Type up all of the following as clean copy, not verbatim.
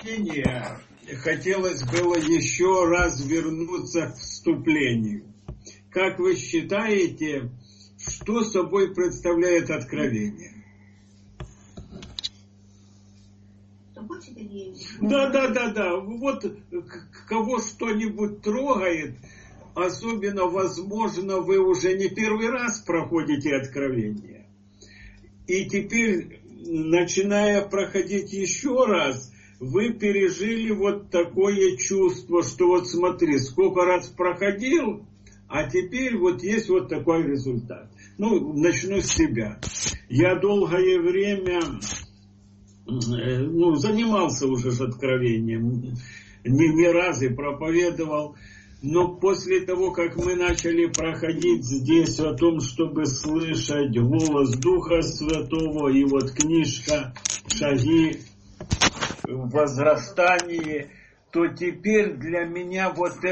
общения хотелось было еще раз вернуться к вступлению. Как вы считаете, что собой представляет откровение? Да. Вот кого что-нибудь трогает, особенно, возможно, вы уже не первый раз проходите откровение. И теперь, начиная проходить еще раз, вы пережили вот такое чувство, что вот смотри, сколько раз проходил, а теперь вот есть вот такой результат. Ну, начну с себя. Я долгое время занимался уже с откровением, не раз и проповедовал. Но после того, как мы начали проходить здесь о том, чтобы слышать голос Духа Святого, и вот книжка «Шаги в возрастании», то теперь для меня вот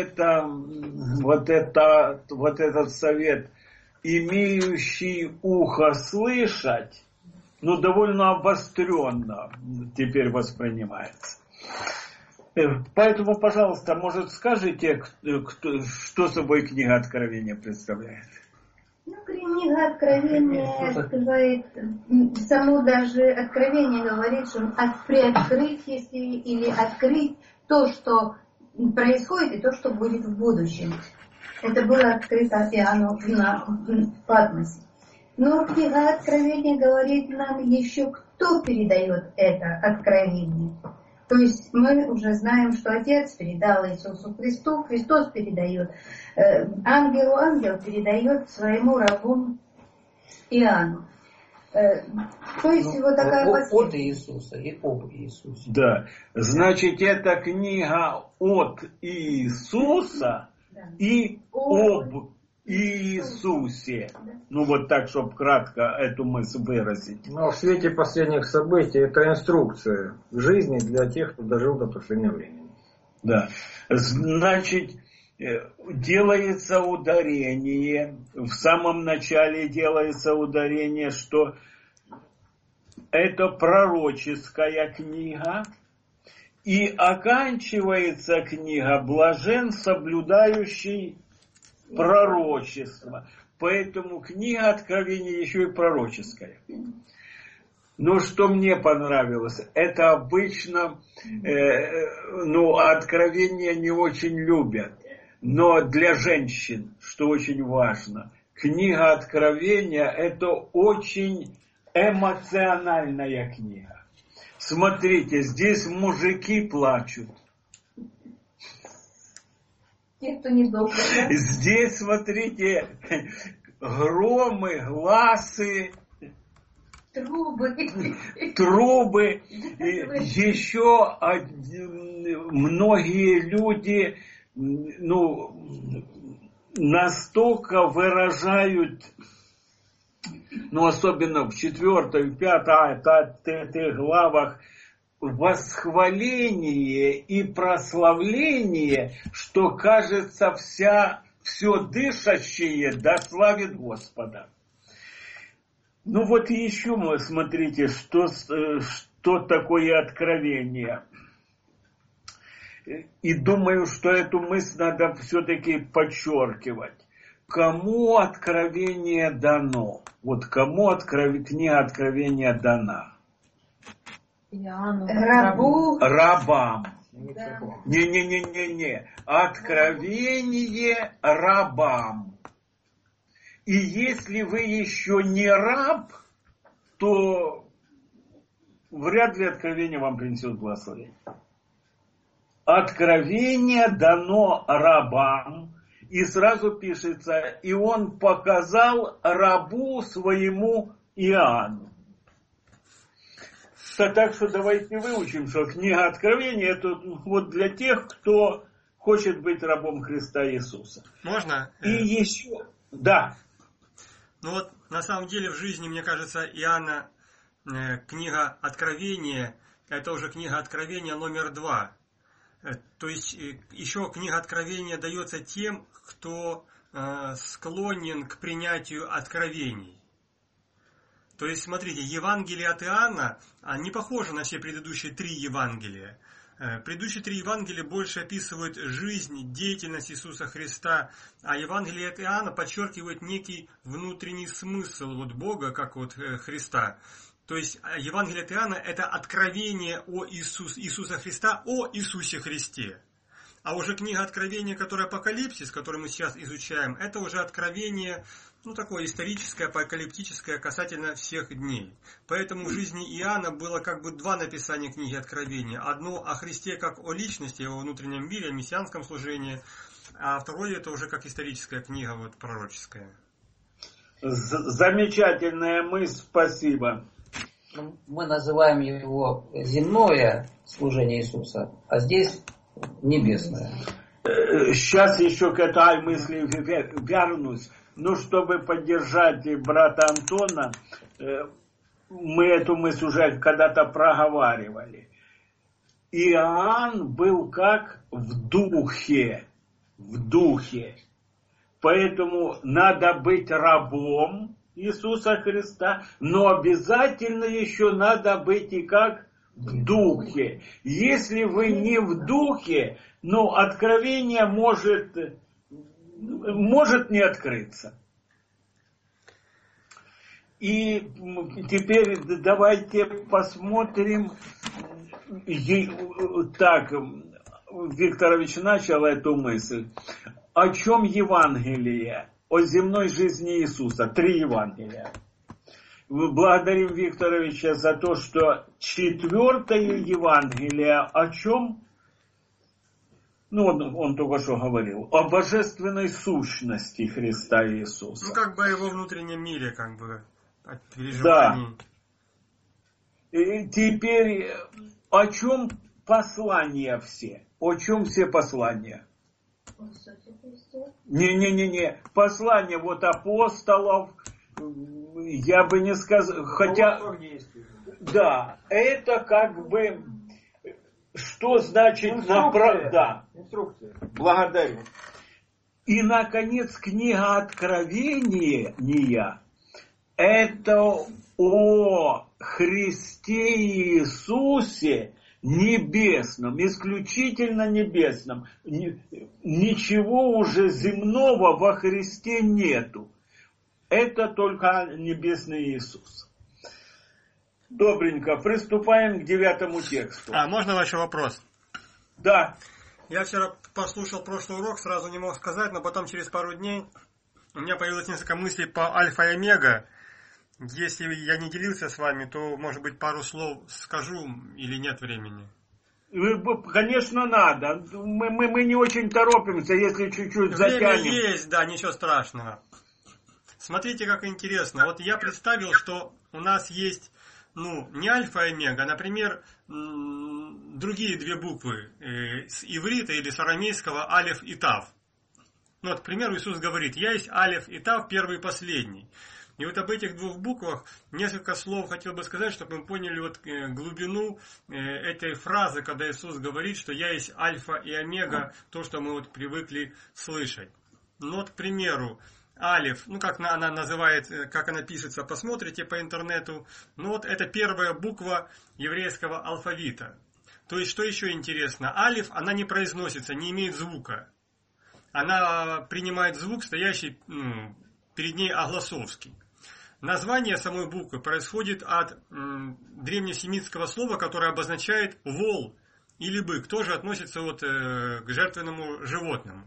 этот совет, имеющий ухо слышать, довольно обостренно теперь воспринимается. Поэтому, пожалуйста, может, скажите, что собой книга Откровения представляет? Книга Откровения открывает, само даже Откровение говорит, что приоткрыть, или открыть то, что происходит, и то, что будет в будущем. Это было открыто Иоанну на Патмосе. Но книга Откровения говорит нам еще, кто передает это откровение. То есть мы уже знаем, что Отец передал Иисусу Христу, Христос передает ангелу, ангел передает своему рабу Иоанну. То есть вот такая от Иисуса и об Иисусе. Да, значит, это книга от Иисуса и об Иисусе. Вот так, чтобы кратко эту мысль выразить. Но в свете последних событий это инструкция в жизни для тех, кто дожил до последнего времени. Да. Значит, делается ударение, в самом начале делается ударение, что это пророческая книга, и оканчивается книга «Блажен, соблюдающий пророчество». Поэтому книга Откровения еще и пророческая. Но что мне понравилось, это обычно, Откровения не очень любят. Но для женщин, что очень важно, книга Откровения это очень эмоциональная книга. Смотрите, здесь мужики плачут. Те, кто не добрый, да? Здесь, смотрите, громы, гласы, трубы. Еще многие люди, настолько выражают, особенно в 4, 5 главах, восхваление и прославление, что, кажется, все дышащее дославит Господа. И еще мы смотрите, что такое откровение. И думаю, что эту мысль надо все-таки подчеркивать. Кому откровение дано? Кому книга Откровения дана? Рабам. Да. Не. Откровение рабам. И если вы еще не раб, то вряд ли откровение вам принесет благословение. Откровение дано рабам. И сразу пишется, и он показал рабу своему Иоанну. Так что давайте выучим, что книга Откровения это для тех, кто хочет быть рабом Христа Иисуса. Можно? И еще, да. На самом деле в жизни, мне кажется, Иоанна, книга Откровения, это уже книга Откровения номер 2. То есть еще книга Откровения дается тем, кто склонен к принятию откровений. То есть, смотрите, Евангелие от Иоанна не похоже на все предыдущие 3 Евангелия. Предыдущие 3 Евангелия больше описывают жизнь, деятельность Иисуса Христа, а Евангелие от Иоанна подчеркивает некий внутренний смысл вот Бога, как вот Христа. То есть Евангелие от Иоанна – это откровение о Иисуса Христа, о Иисусе Христе. А уже книга Откровения, которая Апокалипсис, которую мы сейчас изучаем, это уже откровение, такое историческое, апокалиптическое, касательно всех дней. Поэтому в жизни Иоанна было как бы 2 написания книги Откровения. Одно о Христе как о личности, о внутреннем мире, о мессианском служении, а второе это уже как историческая книга вот, пророческая. Замечательная мысль, спасибо. Мы называем его земное служение Иисуса, а здесь небесное. Сейчас еще к этой мысли вернусь. Чтобы поддержать брата Антона, мы эту мысль уже когда-то проговаривали. Иоанн был как в духе. Поэтому надо быть рабом Иисуса Христа, но обязательно еще надо быть и как в духе. Если вы не в духе, откровение может не открыться. И теперь давайте посмотрим. Так, Викторович начал эту мысль. О чем Евангелие? О земной жизни Иисуса. 3 Евангелия. Благодарим Викторовича за то, что 4-е Евангелие о чем? Он только что говорил. О божественной сущности Христа Иисуса. Как бы о его внутреннем мире, как бы, о переживании. Да. И теперь, о чем послания все? О чем все послания? Не. Послания апостолов, я бы не сказал, хотя... Да, это как бы... Что значит... Инструкция. Благодарю. И, наконец, книга Откровения – это о Христе Иисусе небесном, исключительно небесном. Ничего уже земного во Христе нету. Это только небесный Иисус. Добренько, приступаем к 9 тексту. Можно еще вопрос? Да. Я вчера послушал прошлый урок, сразу не мог сказать, но потом через пару дней у меня появилось несколько мыслей по альфа и омега. Если я не делился с вами, то, может быть, пару слов скажу или нет времени? Конечно, надо. Мы не очень торопимся, если чуть-чуть затянем. Время есть, да, ничего страшного. Смотрите, как интересно. Вот я представил, что у нас есть, не альфа и омега, а, например, другие 2 буквы с иврита или с арамейского алеф и тав. К примеру, Иисус говорит: «Я есть алеф и тав, первый и последний». И вот об этих 2 буквах несколько слов хотел бы сказать, чтобы мы поняли глубину этой фразы, когда Иисус говорит, что «Я есть альфа и омега», то, что мы привыкли слышать. К примеру, алеф, как она называет, как она пишется, посмотрите по интернету. Это первая буква еврейского алфавита. То есть, что еще интересно, алеф, она не произносится, не имеет звука. Она принимает звук, стоящий перед ней огласовский. Название самой буквы происходит от древнесемитского слова, которое обозначает вол или бык, тоже относится к жертвенному животному.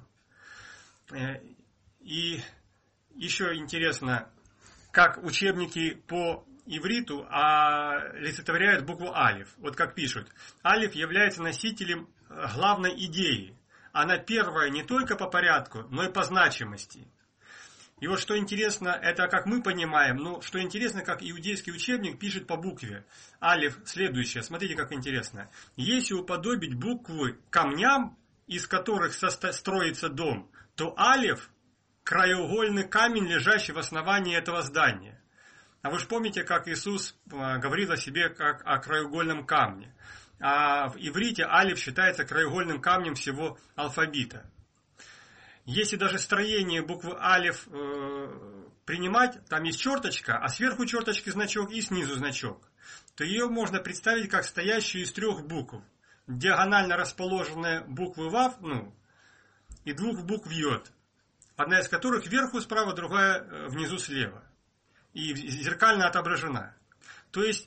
И еще интересно, как учебники по ивриту олицетворяют букву алиф. Вот как пишут: алиф является носителем главной идеи. Она первая не только по порядку, но и по значимости. И вот что интересно, это как мы понимаем, что интересно, как иудейский учебник пишет по букве. Алиф следующее, смотрите, как интересно. Если уподобить буквы камням, из которых строится дом, то алиф – краеугольный камень, лежащий в основании этого здания. А вы же помните, как Иисус говорил о себе как о краеугольном камне. А в иврите алиф считается краеугольным камнем всего алфавита. Если даже строение буквы алиф принимать, там есть черточка, а сверху черточки значок и снизу значок, то ее можно представить как стоящую из 3 букв. диагонально расположенные буквы Вав, и двух букв Йод, одна из которых вверху справа, другая внизу слева, и зеркально отображена. То есть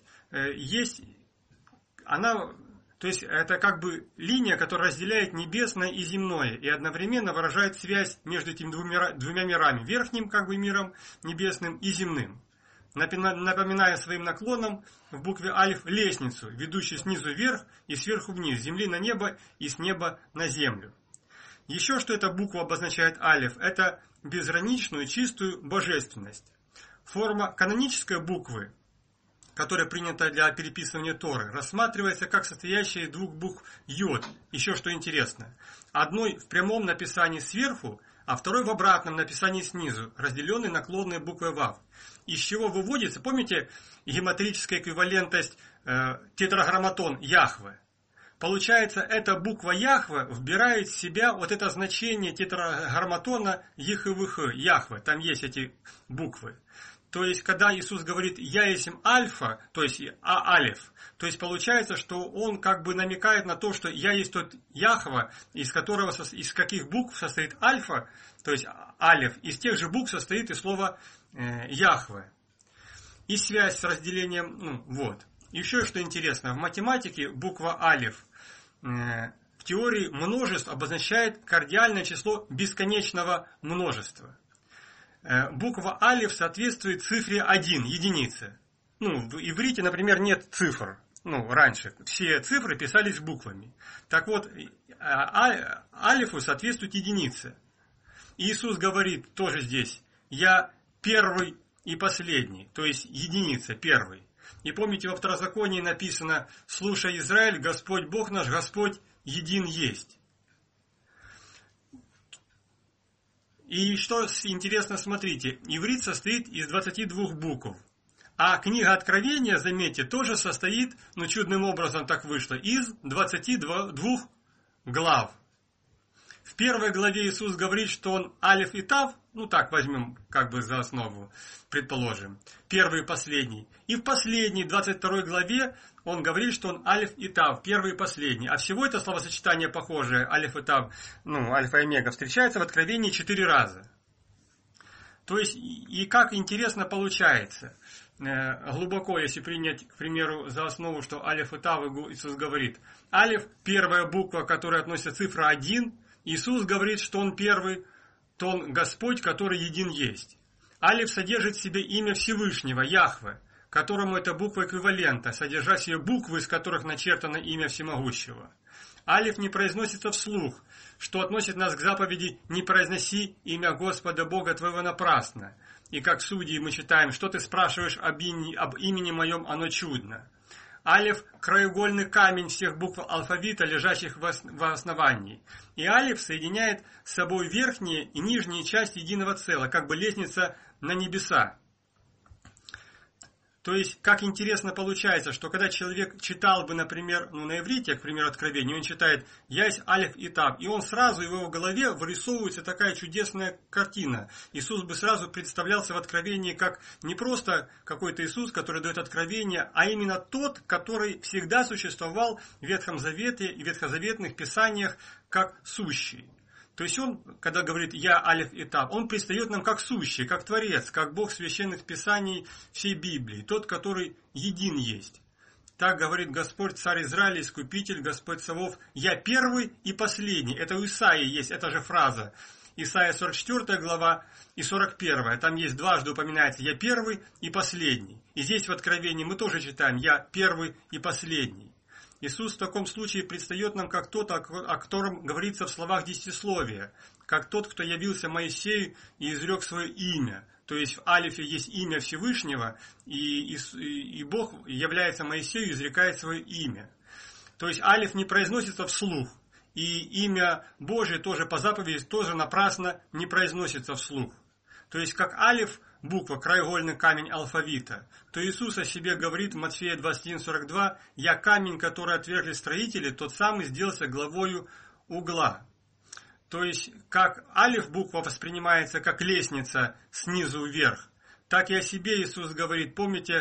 это как бы линия, которая разделяет небесное и земное, и одновременно выражает связь между этими двумя мирами, верхним как бы миром небесным и земным, напоминая своим наклоном в букве Алиф лестницу, ведущую снизу вверх и сверху вниз, с земли на небо и с неба на землю. Еще что эта буква обозначает Алиф, это безграничную чистую божественность. Форма канонической буквы, которая принята для переписывания Торы, рассматривается как состоящая из двух букв Йод. Еще что интересно. Одной в прямом написании сверху, а второй в обратном написании снизу, разделенной наклонной буквой Вав. Из чего выводится, помните, геометрическая эквивалентность тетраграмматон Яхве? Получается, эта буква Яхве вбирает в себя вот это значение тетраграмматона Ехвх, Яхве. Там есть эти буквы. То есть, когда Иисус говорит «Я есть Альфа», то есть Алиф, то есть получается, что Он как бы намекает на то, что «Я есть тот Яхва», из каких букв состоит Альфа, то есть Алиф, из тех же букв состоит и слово Яхве. И связь с разделением, Еще что интересно, в математике буква Алиф в теории множеств обозначает кардиальное число бесконечного множества. Буква Алиф соответствует цифре 1, единице. В иврите, например, нет цифр. Раньше все цифры писались буквами. Так вот, Алифу соответствует единице. Иисус говорит тоже здесь: «Я первый и последний», то есть единица, первый. И помните, во Второзаконии написано: «Слушай, Израиль, Господь Бог наш, Господь един есть». И что интересно, смотрите, иврит состоит из 22 букв. А книга Откровения, заметьте, тоже состоит, чудным образом так вышло, из 22 глав. В первой главе Иисус говорит, что Он Алиф и Тав, так возьмем как бы за основу, предположим, первый и последний. И в последней, 22 главе, Он говорит, что Он Алиф и Тав, первый и последний. А всего это словосочетание похожее, Алиф и Тав, Альфа и Омега, встречается в Откровении 4 раза. То есть, и как интересно получается, глубоко, если принять, к примеру, за основу, что Алиф и Тав, Иисус говорит. Алиф, первая буква, к которой относится цифра 1, Иисус говорит, что Он первый, то Он Господь, который един есть. Алиф содержит в себе имя Всевышнего, Яхве, которому эта буква эквивалента, содержа в себе буквы, из которых начертано имя Всемогущего. Алиф не произносится вслух, что относит нас к заповеди «Не произноси имя Господа Бога твоего напрасно». И как судьи мы читаем: «Что ты спрашиваешь об имени моем, оно чудно». Алиф – краеугольный камень всех букв алфавита, лежащих в основании. И алиф соединяет с собой верхние и нижние части единого целого, как бы лестница на небеса. То есть, как интересно получается, что когда человек читал бы, например, на иврите, к примеру, Откровение, он читает «Я есть Алиф и Тав», и он сразу, в его голове вырисовывается такая чудесная картина. Иисус бы сразу представлялся в Откровении как не просто какой-то Иисус, который дает откровение, а именно тот, который всегда существовал в Ветхом Завете и ветхозаветных писаниях как сущий. То есть он, когда говорит «Я Алиф и Тав», он предстает нам как сущий, как Творец, как Бог священных писаний всей Библии, тот, который един есть. Так говорит Господь, Царь Израиля, Искупитель, Господь Савов: «Я первый и последний». Это у Исаии есть эта же фраза. Исайя 44 глава и 41. Там есть дважды упоминается «Я первый и последний». И здесь в Откровении мы тоже читаем «Я первый и последний». Иисус в таком случае предстает нам как тот, о котором говорится в словах десятисловия, как тот, кто явился Моисею и изрек свое имя. То есть в Алифе есть имя Всевышнего, и Бог является Моисею и изрекает свое имя. То есть Алиф не произносится вслух, и имя Божие тоже по заповеди тоже напрасно не произносится вслух. То есть как Алиф, буква, краеугольный камень алфавита, то Иисус о себе говорит в Матфея 21:42: «Я камень, который отвергли строители, тот самый сделался главою угла». То есть как Алиф буква воспринимается как лестница снизу вверх, так и о себе Иисус говорит. Помните,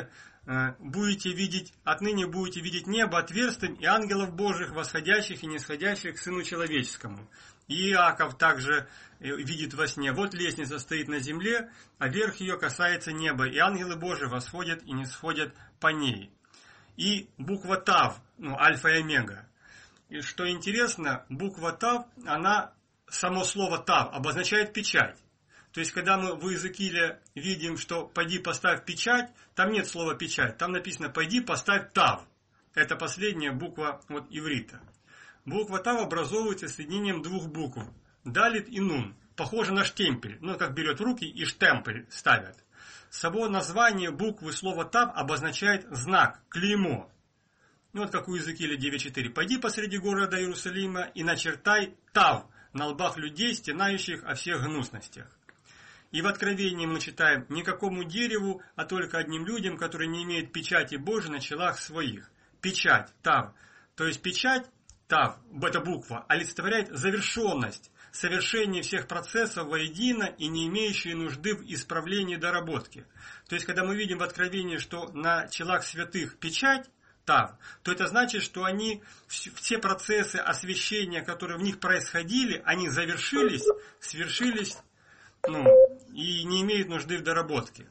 отныне будете видеть небо отверстым и ангелов Божьих, восходящих и нисходящих к Сыну Человеческому. И Иаков также видит во сне: вот лестница стоит на земле, а верх ее касается неба, и ангелы Божьи восходят и нисходят по ней. И буква Тав, альфа и омега. И что интересно, буква Тав, само слово Тав обозначает печать. То есть, когда мы в Иезекииле видим, что «пойди поставь печать», там нет слова «печать», там написано «пойди поставь Тав». Это последняя буква иврита. Буква Тав образовывается соединением двух букв – Далит и Нун. Похоже на штемпель, как берет в руки и штемпель ставят. Само название буквы слова Тав обозначает знак, клеймо. Как у Иезекииля 9.4. «Пойди посреди города Иерусалима и начертай Тав на лбах людей, стенающих о всех гнусностях». И в Откровении мы читаем: «Никакому дереву, а только одним людям, которые не имеют печати Божией на челах своих». Печать, Тав. То есть печать, Тав, эта буква, олицетворяет завершенность, совершение всех процессов воедино и не имеющие нужды в исправлении и доработке. То есть, когда мы видим в Откровении, что на челах святых печать, Тав, то это значит, что все процессы освящения, которые в них происходили, они завершились, свершились, и не имеют нужды в доработке.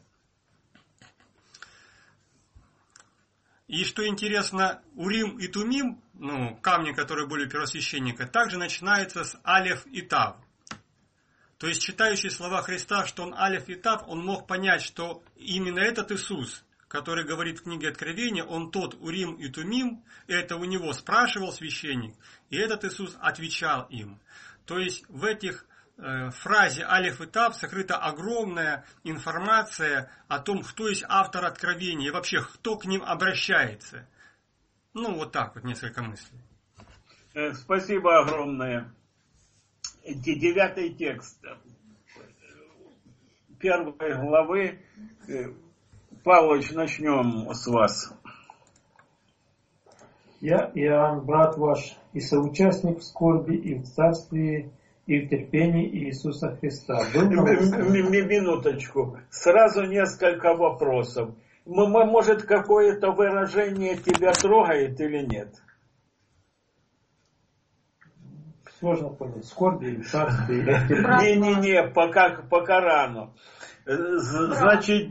И что интересно, Урим и Тумим, камни, которые были у первосвященника, также начинаются с Алеф и Тав. То есть, читающий слова Христа, что он Алеф и Тав, он мог понять, что именно этот Иисус, который говорит в книге Откровения, он тот Урим и Тумим, это у него спрашивал священник, и этот Иисус отвечал им. То есть, в этих фразе Алеф и Тав сокрыта огромная информация о том, кто есть автор Откровения и вообще кто к ним обращается. Так несколько мыслей. Спасибо огромное. 9 текст 1 главы. Павлович, начнем с вас. Я, Иоанн, брат ваш, и соучастник в скорби, и в царстве, и в терпении Иисуса Христа. Минуточку. Сразу несколько вопросов. Может, какое-то выражение тебя трогает или нет? Сложно понять. Скорби, и в царстве, и в терпении. Не, пока рано. Значит,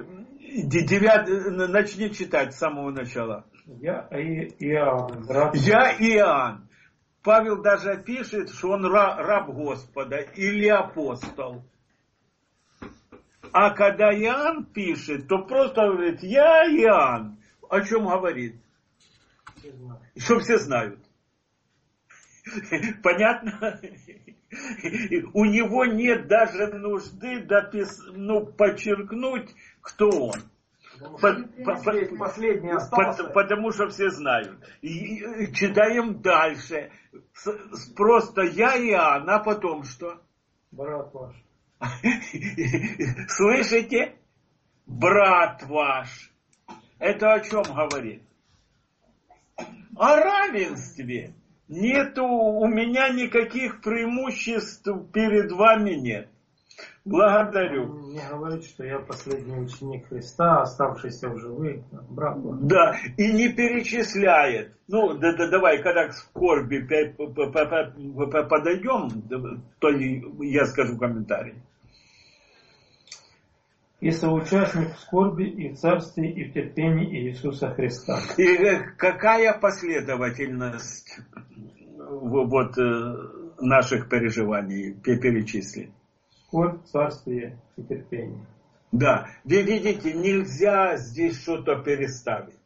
9, начни читать с самого начала. Я Иоанн, брат. Я Иоанн. Павел даже пишет, что он раб Господа или апостол. А когда Иоанн пишет, то просто говорит: я Иоанн. О чем говорит? Что все знают. Понятно? У него нет даже нужды подчеркнуть, кто он. Последний остался. Потому что все знают. И читаем дальше. Просто я Иоанн, а потом что? Брат ваш. Слышите? Брат ваш. Это о чем говорит? О равенстве. Нету у меня никаких преимуществ перед вами нет. Благодарю. Не говорит, что я последний ученик Христа, оставшийся в живых, брат ваш. Да, и не перечисляет. Давай, когда к скорби подойдем, то я скажу комментарий. И соучастник в скорби, и в царстве, и в терпении Иисуса Христа. И какая последовательность наших переживаний перечислить? Скорбь, царствие и терпение. Да, вы видите, нельзя здесь что-то переставить.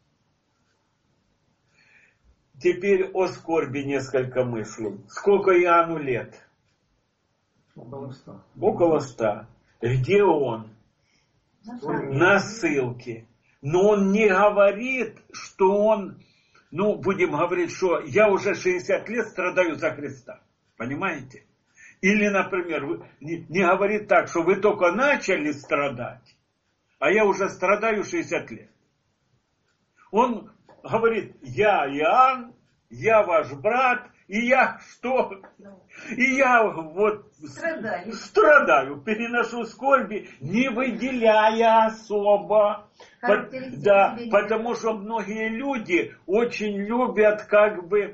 Теперь о скорби несколько мыслей. Сколько Иоанну лет? Около 100. Около 100. Где он? На ссылке. Но он не говорит, что он, будем говорить, что я уже 60 лет страдаю за Христа. Понимаете? Или, например, не говорит так, что вы только начали страдать, а я уже страдаю 60 лет. Он говорит: я Иоанн, я ваш брат, и я что? И я вот страдаю, переношу скорби, не выделяя особо. Да, потому что многие люди очень любят как бы...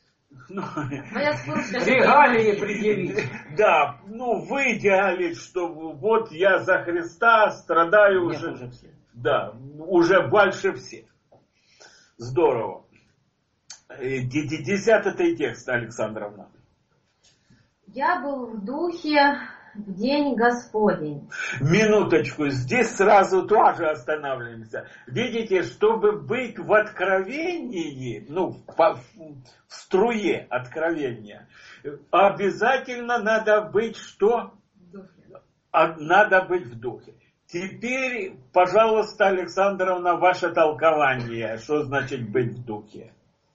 регалии предъявить. Да, выделить, что вот я за Христа страдаю уже. Да, уже больше всех. Здорово. 10-й текст, Александровна. Я был в духе в день Господень. Минуточку, здесь сразу тоже останавливаемся. Видите, чтобы быть в откровении, в струе откровения, обязательно надо быть что? Надо быть в духе. Теперь, пожалуйста, Александровна, ваше толкование, что значит быть в духе.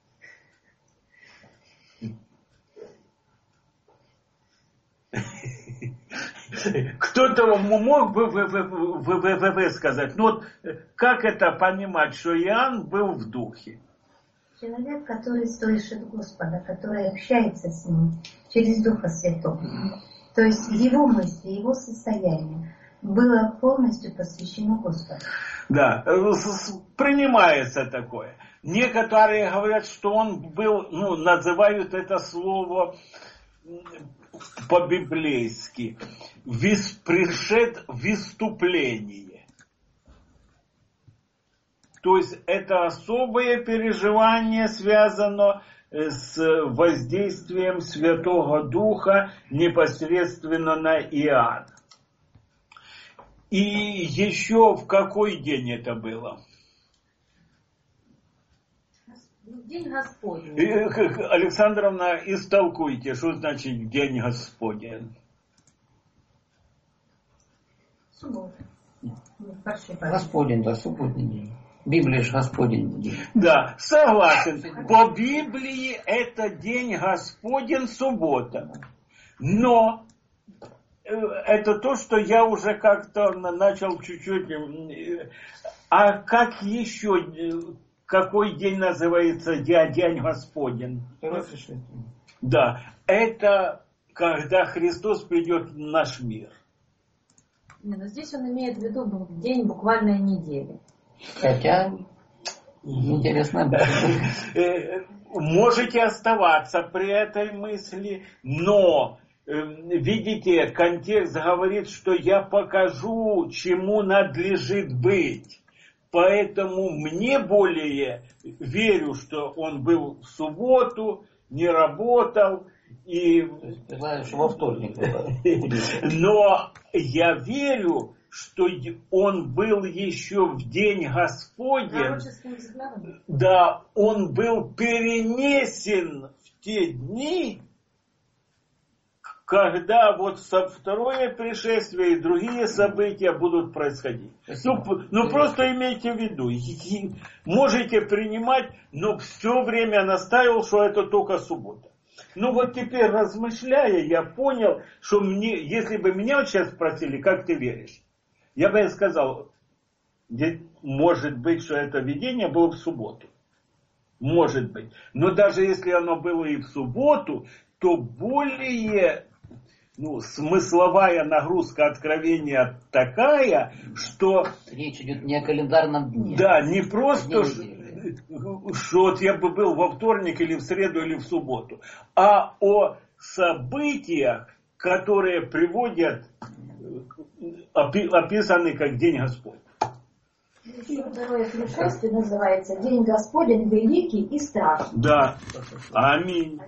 Кто-то мог бы вы сказать, как это понимать, что Иоанн был в духе? Человек, который слышит Господа, который общается с Ним через Духа Святого. То есть его мысли, его состояние было полностью посвящено Господу. Да, принимается такое. Некоторые говорят, что он был, называют это слово по-библейски, пришед в выступление. То есть это особое переживание связано с воздействием Святого Духа непосредственно на Иоанна. И еще в какой день это было? День Господень. Александровна, истолкуйте, что значит День Господень. Суббота. Господень, да, субботний день. Библия же Господень день. Да, согласен. По Библии это День Господень, суббота. Но это то, что я уже как-то начал чуть-чуть... А как еще... Какой день называется День Господень? Да, это когда Христос придет в наш мир. Но здесь он имеет в виду день буквальной недели. Хотя, интересно. Можете оставаться при этой мысли, но, видите, контекст говорит, что я покажу, чему надлежит быть. Поэтому мне более верю, что он был в субботу, не работал. Знаешь, во вторник. Но я верю, что он был еще в День Господень. Да, он был перенесен в те дни, когда вот второе пришествие и другие события будут происходить. Просто имейте в виду, можете принимать, но все время настаивал, что это только суббота. Вот теперь, размышляя, я понял, что если бы меня сейчас спросили, как ты веришь, я бы сказал, может быть, что это видение было в субботу. Может быть. Но даже если оно было и в субботу, то более... смысловая нагрузка откровения такая, что... Речь идет не о календарном дне. Да, не просто, что вот я бы был во вторник или в среду или в субботу, а о событиях, которые приводят, описаны как День Господень. Второе пришествие называется День Господень великий и страшный. Да, аминь.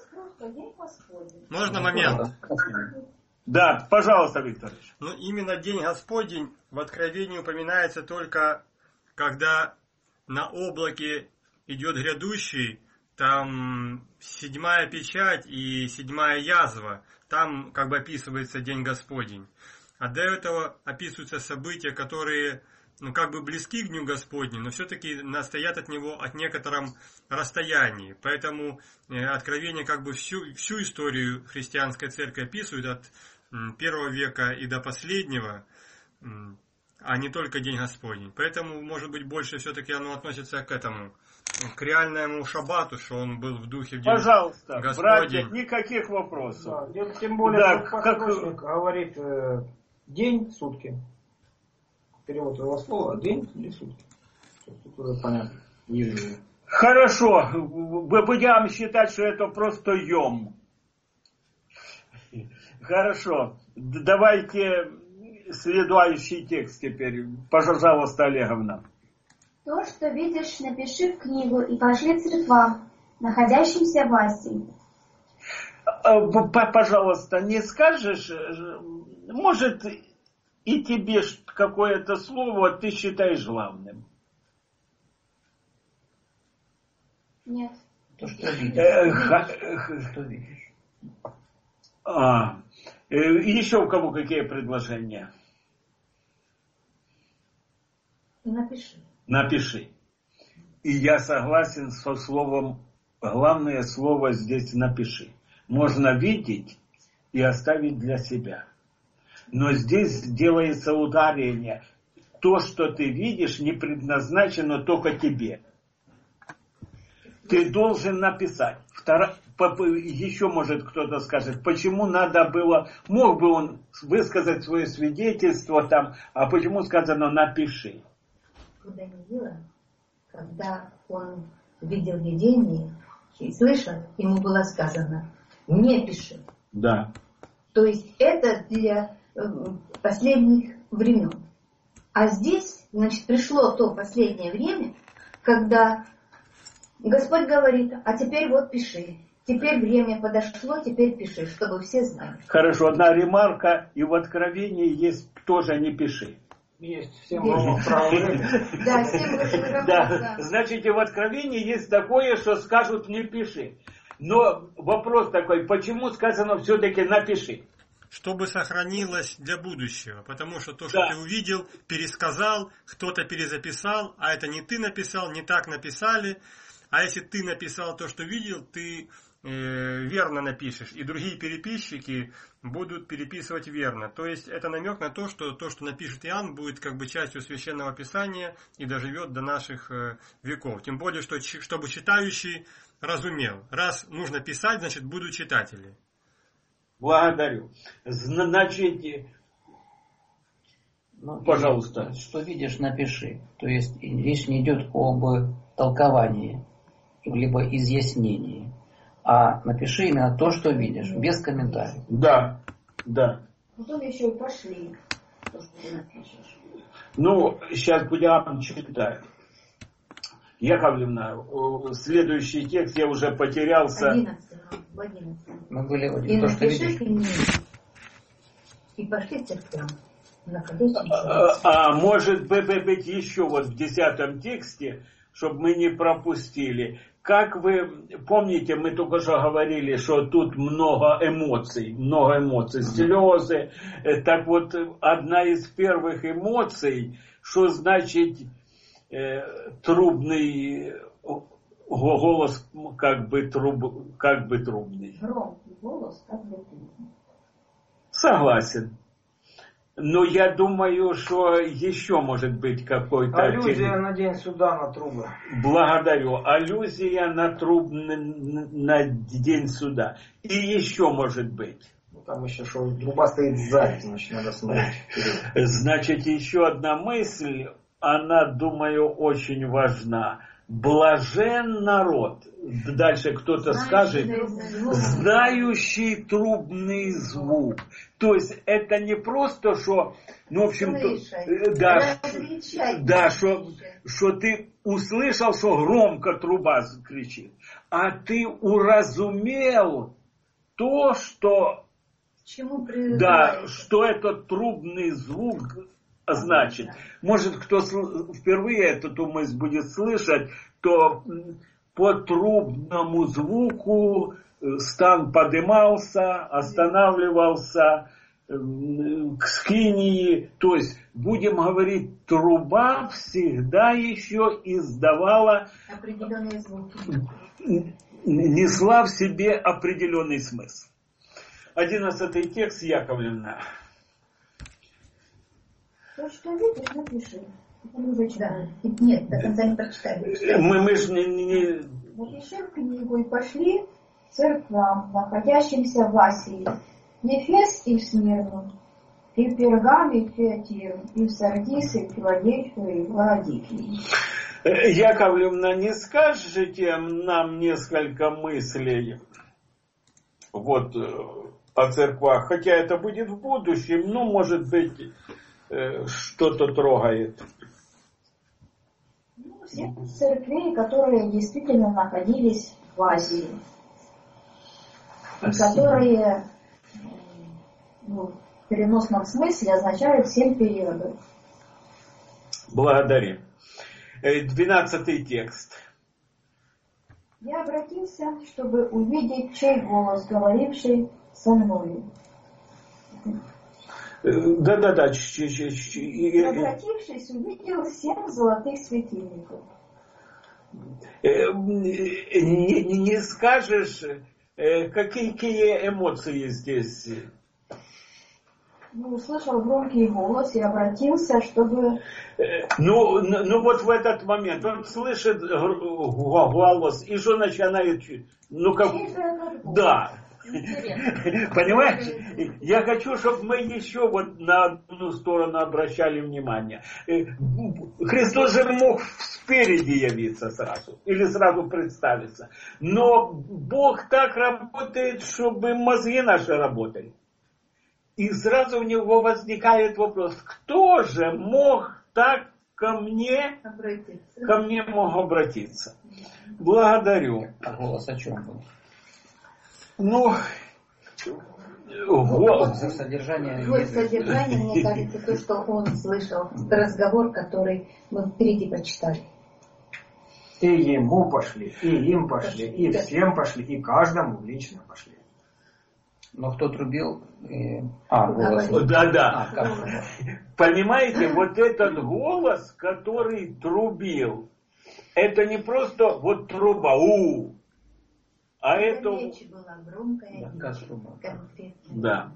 Можно момент? Да, пожалуйста, Виктор. Именно День Господень в Откровении упоминается только, когда на облаке идет грядущий, там 7-я печать и 7-я язва, там как бы описывается День Господень. А до этого описываются события, которые как бы близки к Дню Господню, но все-таки стоят от него от некотором расстоянии. Поэтому Откровение как бы всю историю христианской церкви описывает от 1 века и до последнего, а не только День Господень. Поэтому, может быть, больше все-таки оно относится к этому к реальному шаббату, что он был в духе в день Пожалуйста, Господень. братья, никаких вопросов. Да, тем более, Да, что как- подстрочник говорит день, сутки. Перевод его слова, день или сутки. Тут уже понятно. Ниже. Хорошо, будем считать, что это просто йом. Хорошо, давайте следующий текст теперь. Пожалуйста, Олеговна. То, что видишь, напиши в книгу и пошли церквам, находящимся в Асии. Пожалуйста, не скажешь, может, и тебе какое-то слово ты считаешь главным? Нет. То, что видишь. Что видишь. Еще у кого какие предложения? Напиши. Напиши. И я согласен со словом, главное слово здесь напиши. Можно видеть и оставить для себя. Но здесь делается ударение. То, что ты видишь, не предназначено только тебе. Ты должен написать. Еще, может, кто-то скажет, почему надо было, мог бы он высказать свое свидетельство там, а почему сказано напиши. У Даниила, когда он видел видение и слышал, ему было сказано, не пиши. Да. То есть это для последних времен. А здесь, значит, пришло то последнее время, когда Господь говорит, а теперь вот пиши. Теперь время подошло, теперь пиши, чтобы все знали. Хорошо, одна ремарка, и в Откровении есть тоже не пиши. Есть, всем равно право. Да, всем высшим равно, Да, да. значит, и в Откровении есть такое, что скажут не пиши. Но вопрос такой, почему сказано все-таки напиши? Чтобы сохранилось для будущего. Потому что то, что Да. ты увидел, пересказал, кто-то перезаписал, а это не ты написал, не так написали. А если ты написал то, что видел, ты верно напишешь. И другие переписчики будут переписывать верно. То есть это намек на то, что напишет Иоанн, будет как бы частью Священного Писания и доживет до наших веков. Тем более, что чтобы читающий разумел. Раз нужно писать, значит будут читатели. Благодарю. Значит, пожалуйста. Что видишь, напиши. То есть речь не идет об толковании, либо изъяснении. А напиши именно то, что видишь, без комментариев. Да, да. Потом еще и пошли, то, что ты напишешь. Ну, сейчас будем читать. Яковлевна, следующий текст я уже потерялся. 11. Мы были вот И то, что напиши видишь. книгу. И пошли церквям, находящимся. А может быть еще вот в 10 тексте, чтобы мы не пропустили. Как вы помните, мы только что говорили, что тут много эмоций, слезы. Так вот, одна из первых эмоций, что значит трубный голос, как бы трубный. Громкий голос, как бы трубный. Согласен. Но я думаю, что еще может быть какой-то... Аллюзия на день суда на трубы. Благодарю. Аллюзия на день суда. И еще может быть. Ну, там еще что труба стоит сзади, значит, надо смотреть вперед. Значит, еще одна мысль, она, думаю, очень важна. Блажен народ. Дальше кто-то скажет, знающий трубный звук. То есть это не просто, что, ну, в общем-то, да, что ты услышал, что громко труба кричит, а ты уразумел то, что, Чему да, что этот трубный звук значит. Может, кто впервые эту мысль будет слышать, то по трубному звуку стан поднимался, останавливался к скинии. То есть, будем говорить, труба всегда еще издавала, определенные звуки. Несла в себе определенный смысл. 11 текст, Яковлевна. То, что видишь, напиши. Да. Нет, до конца не прочитали. Мы ж не... Напиши в книгу и пошли церквам, находящимся в Асии, в Ефес и в Смирну, и в Пергам, и в Фиатиру, и в Сардис, и в Филадельфию, и в Лаодикию. Яковлевна, не скажете нам несколько мыслей вот о церквах, хотя это будет в будущем, но может быть что-то трогает. Всех церквей, которые действительно находились в Азии, и которые в переносном смысле означают 7 периодов. Благодарим. 12 текст. Я обратился, чтобы увидеть, чей голос, говоривший со мною. Да. Обратившись, увидел 7 золотых светильников. Не скажешь, какие эмоции здесь? Услышал громкий голос и обратился, чтобы... Ну вот в этот момент он слышит голос, и что начинает... Ну как... Да. Понимаешь? Я хочу, чтобы мы еще вот на одну сторону обращали внимание. Христос же мог спереди явиться сразу, или сразу представиться. Но Бог так работает, чтобы мозги наши работали. И сразу у него возникает вопрос, кто же мог так ко мне мог обратиться? Благодарю. А голос о чем был? Ну, голос содержание. Содержание, мне кажется, то, что он слышал, разговор, который мы впереди прочитали. И ему пошли, и им пошли, и всем пошли, и каждому лично пошли. Но кто трубил? Голос. Да. Понимаете, вот этот голос, который трубил, это не просто вот труба, а это... Речь была громкая, конкретная. Да.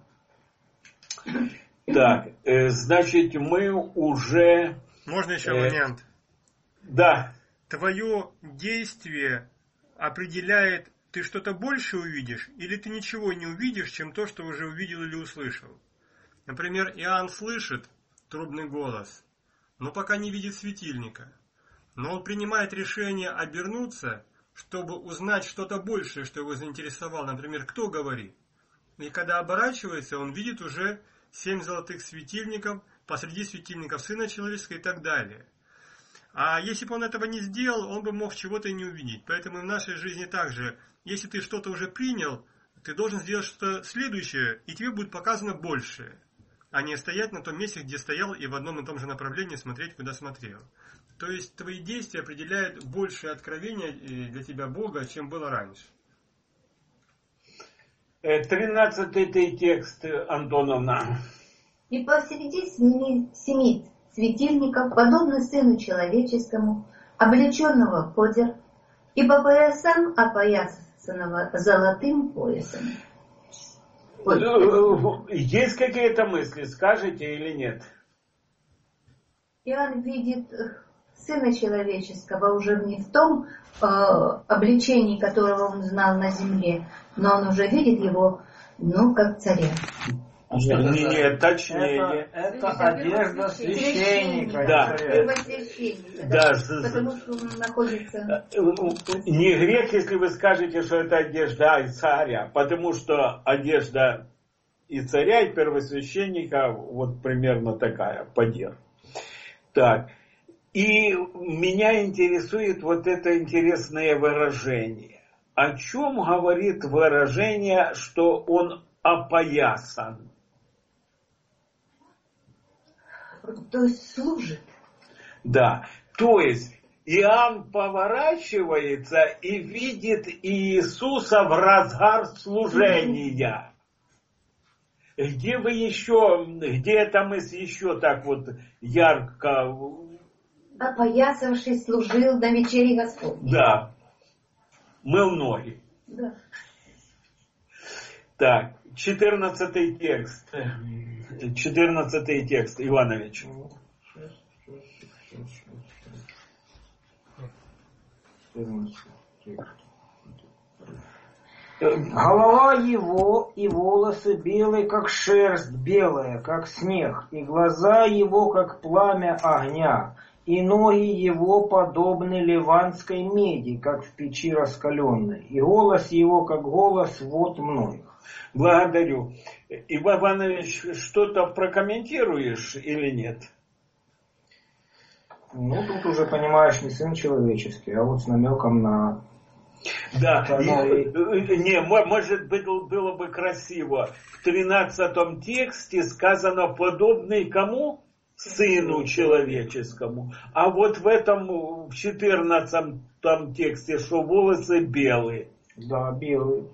Так, значит, мы уже... Можно еще вариант? Да. Твое действие определяет, ты что-то больше увидишь, или ты ничего не увидишь, чем то, что уже увидел или услышал. Например, Иоанн слышит трубный голос, но пока не видит светильника. Но он принимает решение обернуться, чтобы узнать что-то большее, что его заинтересовало. Например, кто говорит. И когда оборачивается, он видит уже 7 золотых светильников, посреди светильников Сына Человеческого и так далее. А если бы он этого не сделал, он бы мог чего-то и не увидеть. Поэтому в нашей жизни также, если ты что-то уже принял, ты должен сделать что-то следующее, и тебе будет показано большее, а не стоять на том месте, где стоял, и в одном и том же направлении смотреть, куда смотрел. То есть твои действия определяют большее откровение для тебя Бога, чем было раньше. 13 текст, Антоновна. И посреди 7 светильников, подобно Сыну Человеческому, облеченного в подер, и по поясам опоясанного золотым поясом. Есть какие-то мысли, скажете или нет? Иоанн видит Сына Человеческого уже не в том обличении, которого он знал на земле, но он уже видит его, как царя. Нет, точнее. Это одежда священника. Да. Да. Потому что он находится... Не грех, если вы скажете, что это одежда и царя, потому что одежда и царя, и первосвященника вот примерно такая, подер. Так. И меня интересует вот это интересное выражение. О чем говорит выражение, что он опоясан? То есть служит. Да. То есть Иоанн поворачивается и видит Иисуса в разгар служения. Где вы еще, где эта мысль еще так вот ярко... Опоясавшись, служил на вечере Господней. Да. Мыл ноги. Да. Так, 14 текст. 14 текст, Иванович. Голова его и волосы белые, как шерсть, белая, как снег, и глаза его, как пламя огня, и ноги его подобны ливанской меди, как в печи раскаленной, и голос его, как голос вод многих. Благодарю. Иван Иванович, что-то прокомментируешь или нет? Ну, тут уже, понимаешь, не сын человеческий, а вот с намеком на... Да, не, может быть, было бы красиво. В 13 тексте сказано подобный кому? Сыну человеческому. А вот в этом, в 14 тексте, что волосы белые. Да, белые.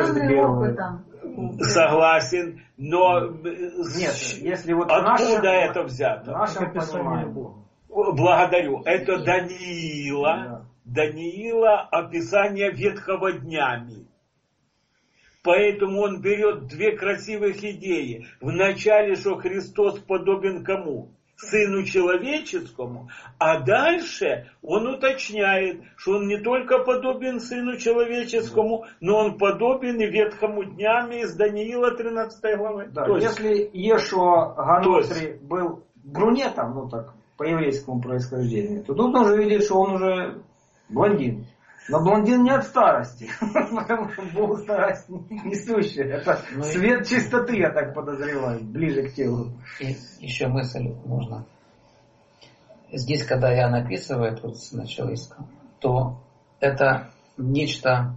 Согласен, но нет, если вот откуда это взято? Наше понимание. Благодарю. Это Даниила. Даниила описание ветхого днями. Поэтому он берет две красивых идеи. Вначале, что Христос подобен кому? Сыну человеческому. А дальше он уточняет, что он не только подобен Сыну человеческому, но он подобен и ветхому днями из Даниила 13 главы. Да, если Иешуа Ганоцри был брюнетом, ну так, по еврейскому происхождению, то тут нужно видеть, что он уже блондин. Но блондин не от старости. Потому что Бог старость несущая. Это свет чистоты, я так подозреваю, ближе к телу. И еще мысль можно. Здесь, когда Иоанн описывает вот сына человеческого, то это нечто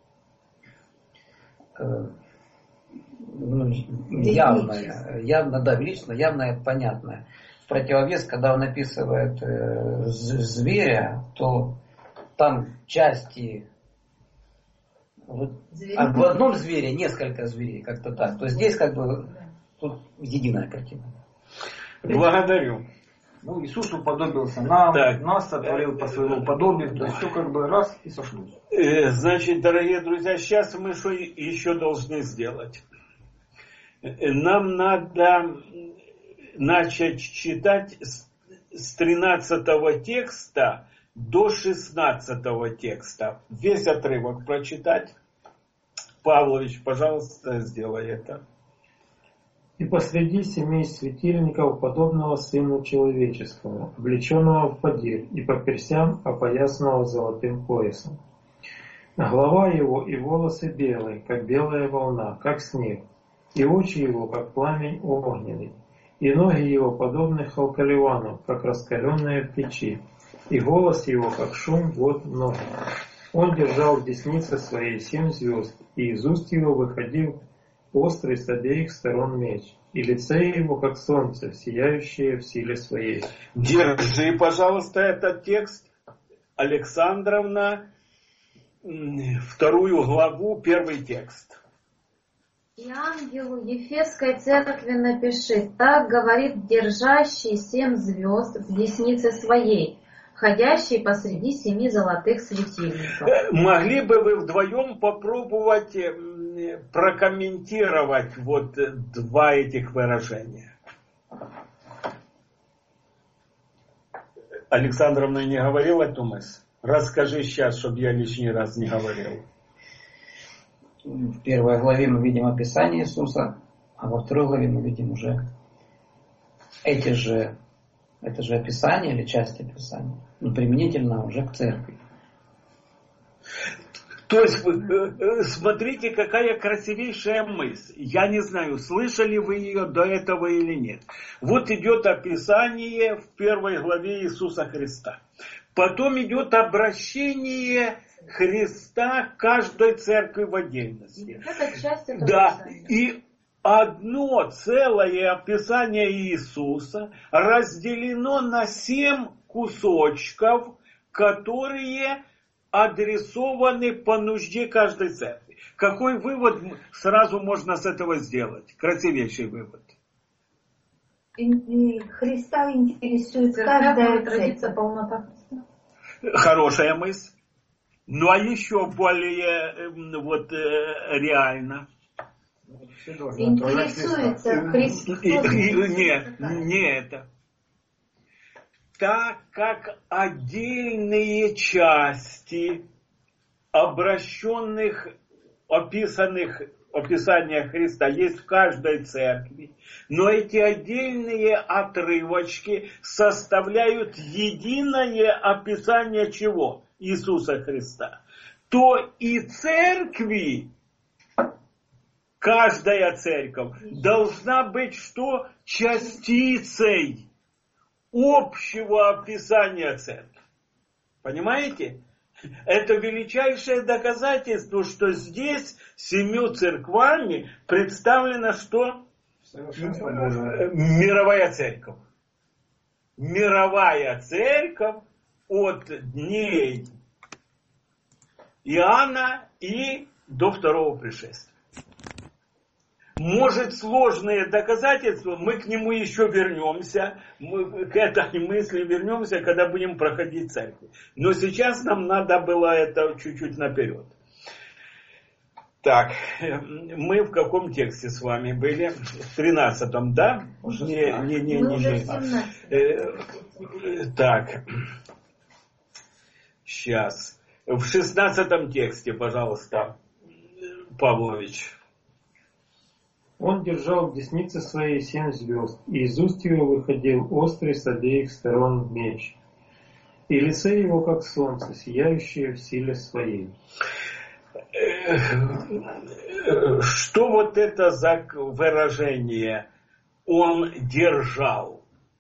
явно, да, величественное, явное, понятное. В противовес, когда он описывает зверя, то там части в одном звере несколько зверей, как-то так. То есть здесь как бы тут единая картина. Благодарю. Ну, Иисус уподобился нам, нас сотворил по своему подобию, то есть все как бы раз и сошлось. Значит, дорогие друзья, сейчас мы что еще должны сделать? Нам надо начать читать с 13 текста до 16 текста. Весь отрывок прочитать. Павлович, пожалуйста, сделай это. И посреди 7 светильников, подобного Сыну Человеческому, облеченного в подирь, и по перстям опоясанного золотым поясом. Голова его и волосы белые, как белая волна, как снег, и очи его, как пламень огненный, и ноги его подобны халкаливану, как раскаленные в печи, и голос его, как шум вод многих. Он держал в деснице своей 7 звезд, и из уст его выходил острый с обеих сторон меч, и лице его, как солнце, сияющее в силе своей. Держи, пожалуйста, этот текст, Александровна, 2 главу, 1 текст. И ангелу Ефесской церкви напиши, так говорит держащий 7 звезд в деснице своей, ходящий посреди 7 золотых светильников. Могли бы вы вдвоем попробовать прокомментировать вот 2 этих выражения? Александровна не говорила, Томас? Расскажи сейчас, чтобы я лишний раз не говорил. В 1 главе мы видим описание Иисуса, а во 2 главе мы видим уже это же описание или часть описания, но применительно уже к церкви. То есть, смотрите, какая красивейшая мысль. Я не знаю, слышали вы ее до этого или нет. Вот идет описание в 1 главе Иисуса Христа. Потом идет обращение Христа к каждой церкви в отдельности. Это часть этого описания. И одно целое описание Иисуса разделено на 7 кусочков, которые адресованы по нужде каждой церкви. Какой вывод сразу можно с этого сделать? Красивейший вывод. Христа интересует каждая церковь. Полнота. Хорошая мысль. Ну а еще более реально. Интересуется Христос. Нет, не это. так как отдельные части обращенных, описанных описания Христа есть в каждой церкви, но эти отдельные отрывочки составляют единое описание чего? Иисуса Христа. То и церкви, каждая церковь должна быть что? Частицей общего описания церкви. Понимаете? Это величайшее доказательство, что здесь 7 церквами представлено что? Мировая церковь. Мировая церковь от дней Иоанна и до второго пришествия. Может, сложные доказательства, мы к нему еще вернемся, мы к этой мысли вернемся, когда будем проходить церковь. Но сейчас нам надо было это чуть-чуть наперед. Так, мы в каком тексте с вами были? В 13-м, да? Не. Так, сейчас. В 16-м тексте, пожалуйста, Павлович. Он держал в деснице своей 7 звезд, и из уст его выходил острый с обеих сторон меч, и лице его, как солнце, сияющее в силе своей. Что вот это за выражение «он держал»?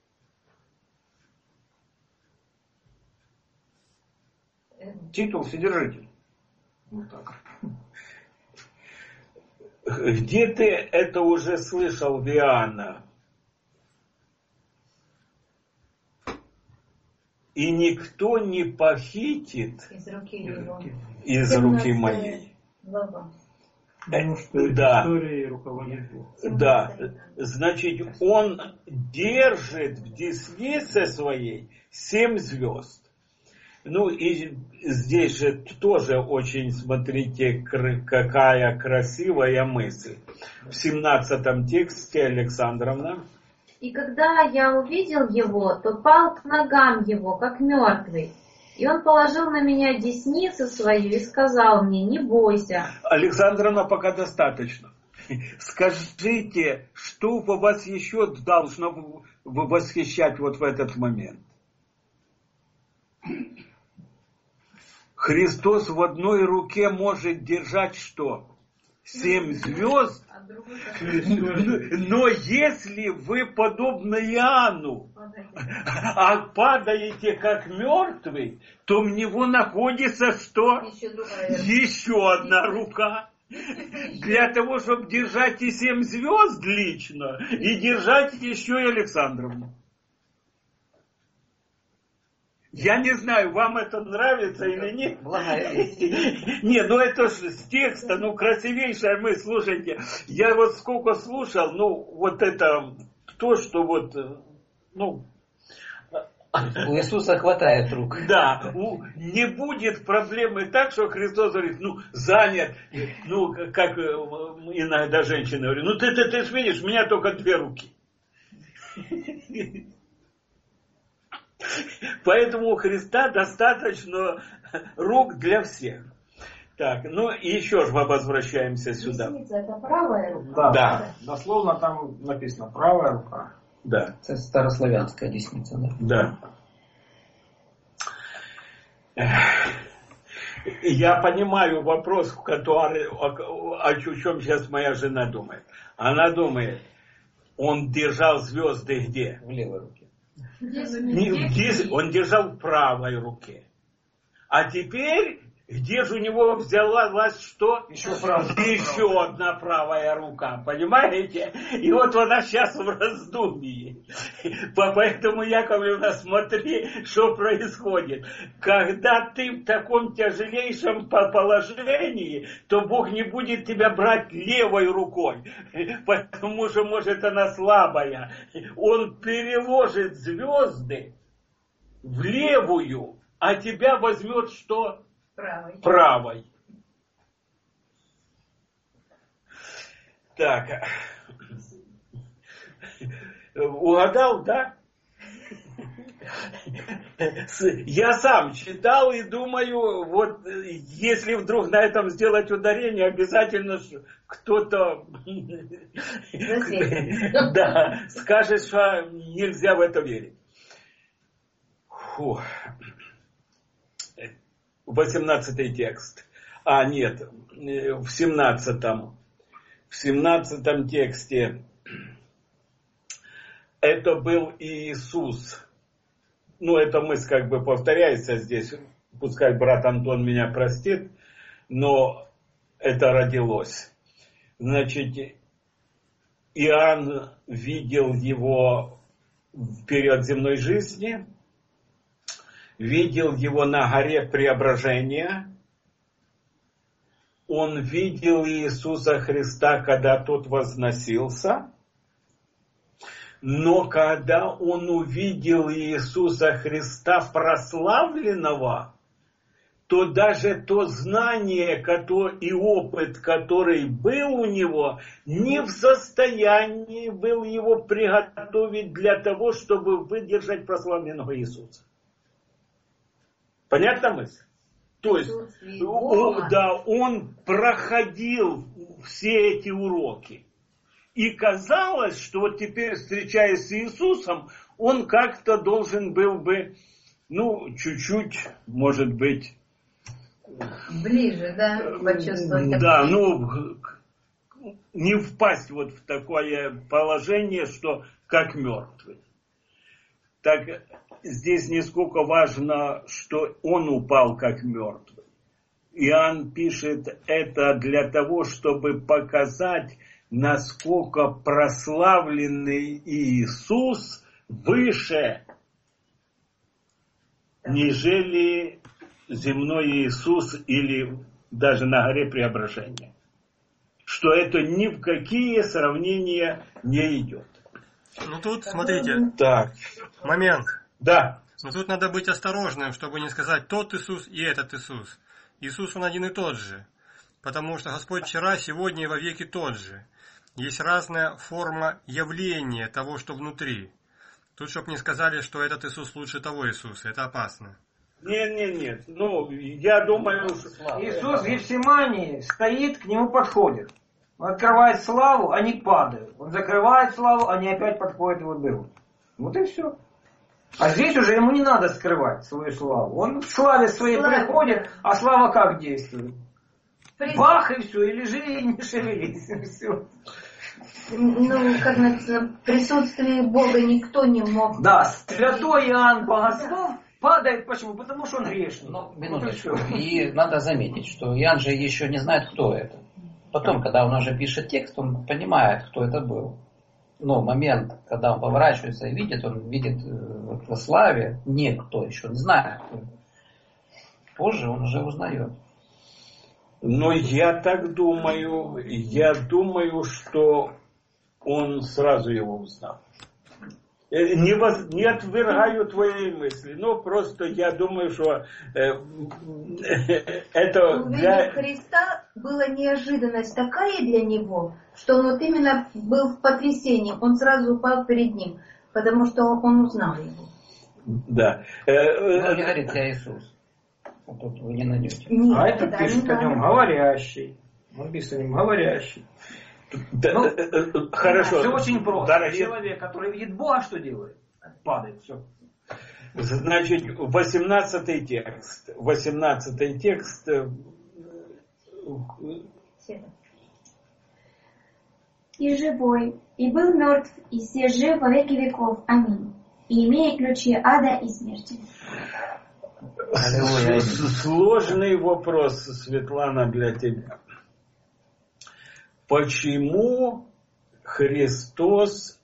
Титул вседержитель. Вот так. Где ты это уже слышал, Иоанна? И никто не похитит из руки моей. Потому что историей руководит Бог. Да, значит, он держит в деснице своей 7 звезд. Ну и здесь же тоже очень, смотрите, какая красивая мысль. В 17 тексте, Александровна. И когда я увидел его, то пал к ногам его, как мертвый. И он положил на меня десницу свою и сказал мне: не бойся. Александровна, пока достаточно. Скажите, что вас еще должно восхищать вот в этот момент? Христос в одной руке может держать что? 7 звезд? Но если вы, подобно Иоанну, падаете как мертвый, то в него находится что? Еще одна рука. Для того, чтобы держать и 7 звезд лично, и держать еще и Александровну. Я не знаю, вам это нравится или нет. Не, ну это же с текста, ну красивейшая мысль, слушайте. Я вот сколько слушал, ну вот это, то, что вот, ну... У Иисуса хватает рук. Да, не будет проблемы так, что Христос говорит, ну занят, ну как иногда женщины говорят, ну ты видишь, у меня только 2 руки. Поэтому у Христа достаточно рук для всех. Так, ну и еще же мы возвращаемся сюда. Десница — это правая рука? Да. Дословно там написано правая рука. Да. Это старославянская десница, да? Да. Я понимаю вопрос, который, о чем сейчас моя жена думает. Она думает, он держал звезды где? В левой руке. Он держал в правой руке. А теперь, где же у него взялась что? Еще одна правая рука, понимаете? И вот она сейчас в раздумье. Поэтому, Яковлевна, смотри, что происходит. Когда ты в таком тяжелейшем положении, то Бог не будет тебя брать левой рукой, потому что, может, она слабая. Он переложит звезды в левую, а тебя возьмет что? Правой. Так. Угадал, да? Я сам читал и думаю, вот если вдруг на этом сделать ударение, обязательно кто-то да, скажет, что нельзя в это верить. 18-й текст. Нет, в 17-м. В 17-м тексте это был Иисус. Это мысль как бы повторяется здесь. Пускай брат Антон меня простит, но это родилось. Значит, Иоанн видел его в период земной жизни, видел его на горе Преображения. Он видел Иисуса Христа, когда тот возносился. Но когда он увидел Иисуса Христа прославленного, то даже то знание и опыт, который был у него, не в состоянии был его приготовить для того, чтобы выдержать прославленного Иисуса. Понятна мысль? То есть, он проходил все эти уроки. И казалось, что вот теперь, встречаясь с Иисусом, он как-то должен был бы, чуть-чуть, может быть... Ближе, да, почувствовать. Да, не впасть вот в такое положение, что как мертвый. Так здесь не сколько важно, что он упал как мертвый. Иоанн пишет это для того, чтобы показать, насколько прославленный Иисус выше, нежели земной Иисус или даже на горе Преображения. Что это ни в какие сравнения не идет. Тут, смотрите, так. Момент. Да. Но тут надо быть осторожным, чтобы не сказать тот Иисус и этот Иисус. Иисус, Он один и тот же. Потому что Господь вчера, сегодня и во веки тот же. Есть разная форма явления того, что внутри. Тут, чтобы не сказали, что этот Иисус лучше того Иисуса. Это опасно. Нет. Я думаю, Иисус в Гефсимании стоит, к нему подходит. Он открывает славу, они падают. Он закрывает славу, они опять подходят и берут. Вот и все. А здесь уже ему не надо скрывать свою славу. Он в славе своей приходит, а слава как действует? Бах, и все, и лежи, и не шевелись, и все. Как написано, в присутствии Бога никто не мог. Да, святой Иоанн Богослов падает. Почему? Потому что он грешный. Минуточку. И надо заметить, что Иоанн же еще не знает, кто это. Потом, когда он уже пишет текст, он понимает, кто это был. Но момент, когда он поворачивается и видит, он видит в славе некто еще, не знает, кто это. Позже он уже узнает. Но я так думаю, что он сразу его узнал. Не отвергаю твои мысли, но просто я думаю, что это для Христа была неожиданность такая для него, что он вот именно был в потрясении, он сразу упал перед ним, потому что он узнал его. Да. Он не говорит, я Иисус. А тут вы не найдете. Нет, а это пишет о нем говорящий. Он пишет о нем говорящий. Хорошо. Все очень просто. Дорогие... Человек, который видит Бога, что делает? Падает, все. Значит, 18-й текст. 18-й текст. И живой, и был мертв, и все жив во веки веков. Аминь. И имея ключи ада и смерти. Сложный вопрос, Светлана, для тебя. Почему Христос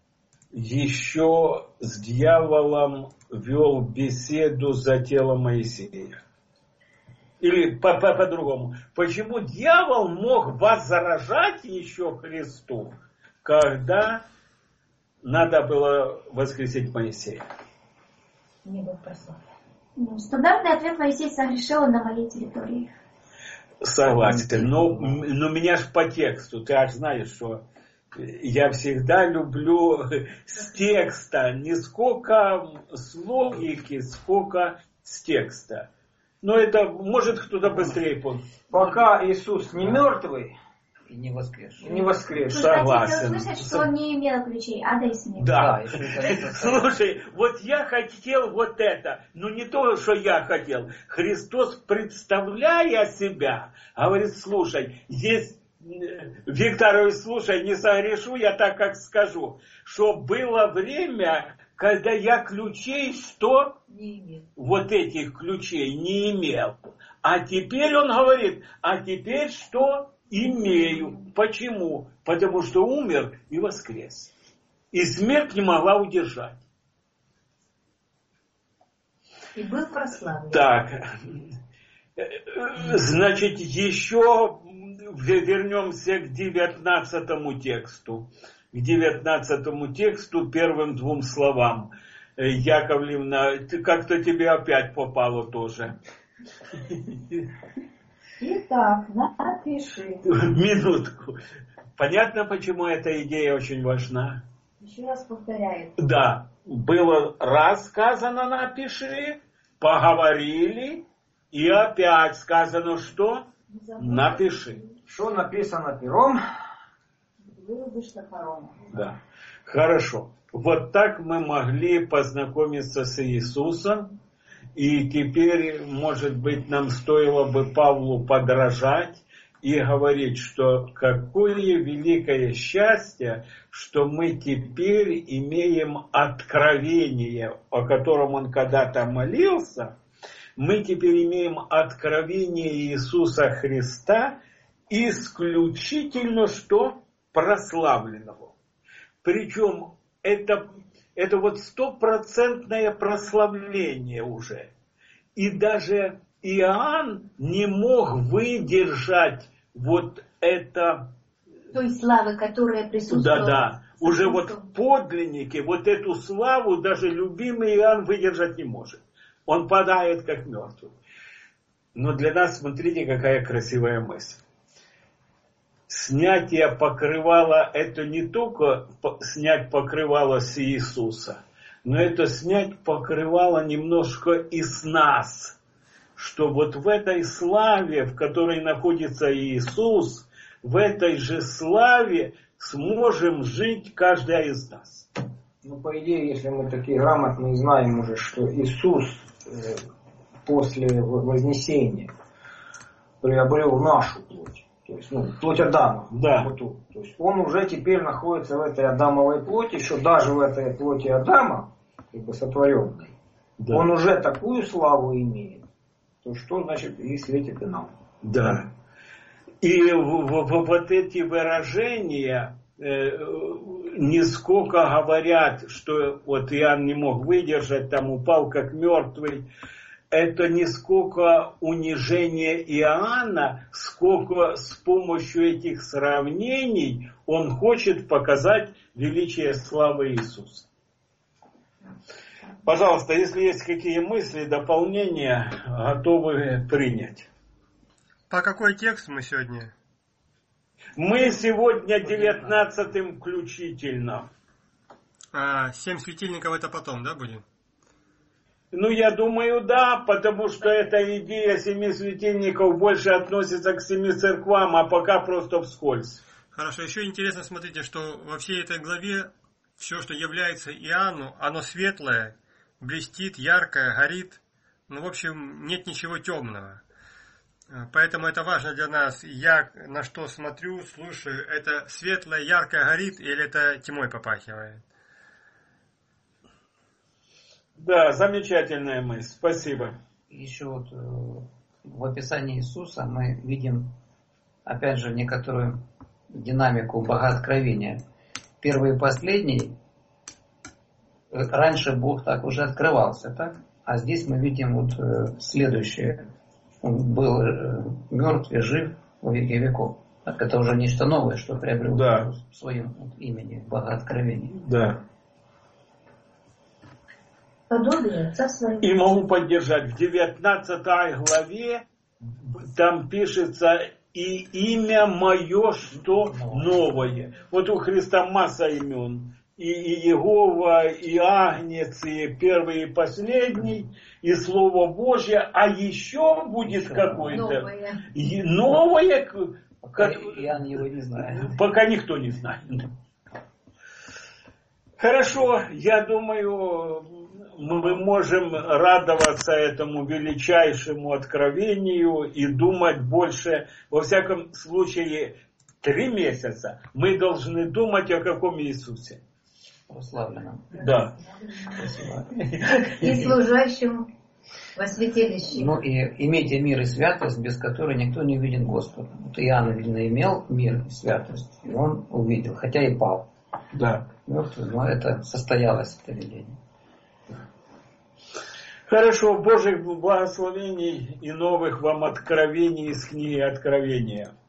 еще с дьяволом вел беседу за тело Моисея? Или по-другому. Почему дьявол мог возражать еще Христу, когда надо было воскресить Моисея? Не был прославлен. Стандартный ответ: Моисей согрешил на моей территории. Согласен. Но меня ж по тексту, ты аж знаешь, что я всегда люблю с текста, не сколько с логики, сколько с текста. Но это может кто-то быстрее понял. Пока Иисус не мертвый И не воскрес. не воскрес. Согласен. Хотел услышать, что он не имел ключей ада и смерти. Да. если это- Слушай, вот я хотел вот это, но не то, что я хотел. Христос, представляя себя, говорит, слушай, есть, Викторович, слушай, не согрешу я так, как скажу, что было время, когда я ключей, что? Не имел. Вот этих ключей не имел. А теперь он говорит, а теперь что? Имею. Почему? Потому что умер и воскрес. И смерть не могла удержать. И был прославлен. Так, значит, еще вернемся к 19 тексту. К 19 тексту, первым двум словам. Яковлевна, как-то тебе опять попало тоже. Итак, напиши. Минутку. Понятно, почему эта идея очень важна? Еще раз повторяю. Да, было раз сказано напиши, поговорили, и опять сказано что? Напиши. Что написано пером? Вырубишь топором. Да. Хорошо. Вот так мы могли познакомиться с Иисусом. И теперь, может быть, нам стоило бы Павлу подражать и говорить, что какое великое счастье, что мы теперь имеем откровение, о котором он когда-то молился. Мы теперь имеем откровение Иисуса Христа исключительно что? Прославленного. Причем это вот 100% прославление уже. И даже Иоанн не мог выдержать вот это... Той славы, которая присутствовала. Да. Уже вот в подлиннике вот эту славу даже любимый Иоанн выдержать не может. Он падает как мертвый. Но для нас, смотрите, какая красивая мысль. Снятие покрывала, это не только снять покрывало с Иисуса, но это снять покрывало немножко и с нас. Что вот в этой славе, в которой находится Иисус, в этой же славе сможем жить каждая из нас. Ну, по идее, если мы такие грамотные, знаем уже, что Иисус после Вознесения приобрел нашу плоть. То есть, плоть Адама. Да. То есть он уже теперь находится в этой Адамовой плоти, еще даже в этой плоти Адама, как бы сотворенной, да. Он уже такую славу имеет. То что значит и светит и нам. Да. И вот эти выражения нисколько говорят, что вот Иоанн не мог выдержать, там упал как мертвый. Это не сколько унижение Иоанна, сколько с помощью этих сравнений он хочет показать величие славы Иисуса. Пожалуйста, если есть какие мысли, дополнения, готовы принять. По какой текст мы сегодня? Мы сегодня 19 включительно. 7 светильников это потом, да, будет? Ну, я думаю, да, потому что эта идея 7 светильников больше относится к 7 церквам, а пока просто вскользь. Хорошо, еще интересно, смотрите, что во всей этой главе все, что является Иоанну, оно светлое, блестит, яркое, горит. Ну, в общем, нет ничего темного. Поэтому это важно для нас. Я на что смотрю, слушаю, это светлое, яркое горит или это тьмой попахивает? Да, замечательная мысль. Спасибо. Еще вот в описании Иисуса мы видим, опять же, некоторую динамику богооткровения. Первый и последний, раньше Бог так уже открывался, так? А здесь мы видим вот следующее. Он был мертв и жив во веки веков. Так, это уже нечто новое, что приобрел в своем имени, богооткровение. Да. Подобие Отца Своего. И могу поддержать. В 19 главе там пишется и имя мое что новое. Вот у Христа масса имен. И Иегова, и Агнец, и первый, и последний, и Слово Божье. А еще будет какое-то новое. Пока Иоанн его не знает. Пока никто не знает. Хорошо, я думаю, мы можем радоваться этому величайшему откровению и думать больше. Во всяком случае, 3 месяца мы должны думать о каком Иисусе. Прославленном. Да. И служащим во святилище. Ну и имейте мир и святость, без которой никто не увидит Господа. Вот Иоанн, видно, имел мир и святость, и он увидел, хотя и пал. Да. Мертвый, но это состоялось, это видение. Хорошо, Божьих благословений и новых вам откровений из книги Откровения.